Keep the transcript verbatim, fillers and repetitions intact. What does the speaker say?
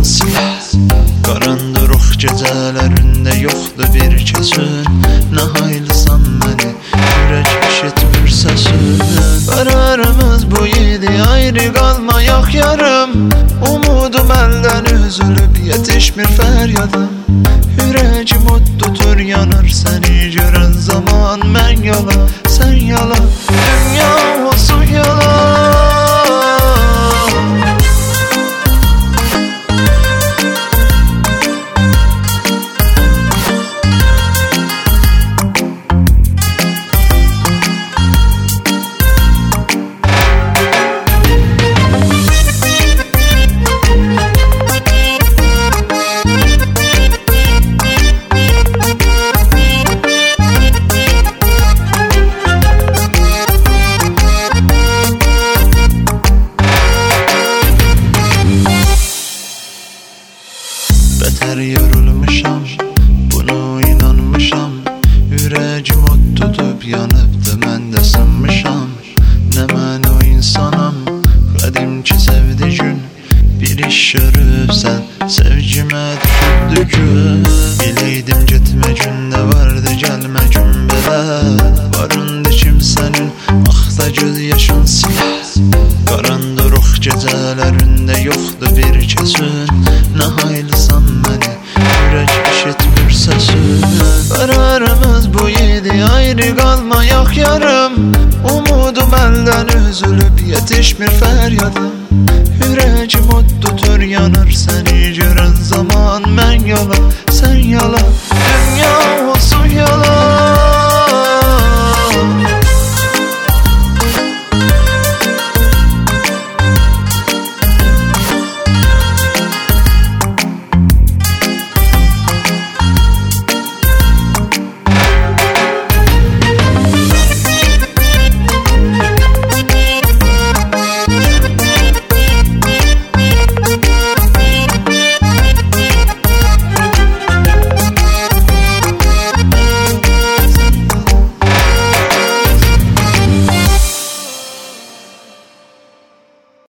yaşın siyah. Qaranlıq gecələrində yoxdur bir kəsin. Nə haylısan məni, ürək eşitmir səsin. Qararımız bu idi, ayrı qalmayaq yarım. Umudum əldən üzülüb, yetişmir fəryadım. Ürəyim od tutur, yanır səni görən zaman. Mən yalan, sən yalan, dünya olsun yalan. Bətər yorulmuşam, bunu inanmışam. Ürəyim od tutub yanıbdı, mən də sınmışam. Nə mən o insanam, qədim ki sevdi gün. Bir iş görübsən, sevgimə düşübdü gün. Biləydim getmə gündə vardı, gəlmə gün belə. Varındı kimsənin, axda göz yaşın siyah. Qaranlıq gecələrində yoxdur bir kəsin. Nə haylısan məni, ürək eşitmir səsin. Qararımız bu idi, ayrı qalmayaq yarım. Umudum əldən üzülüb, yetişmir fəryadım. Ürəyim od tutur, yanır səni görən zaman. Mən yalan,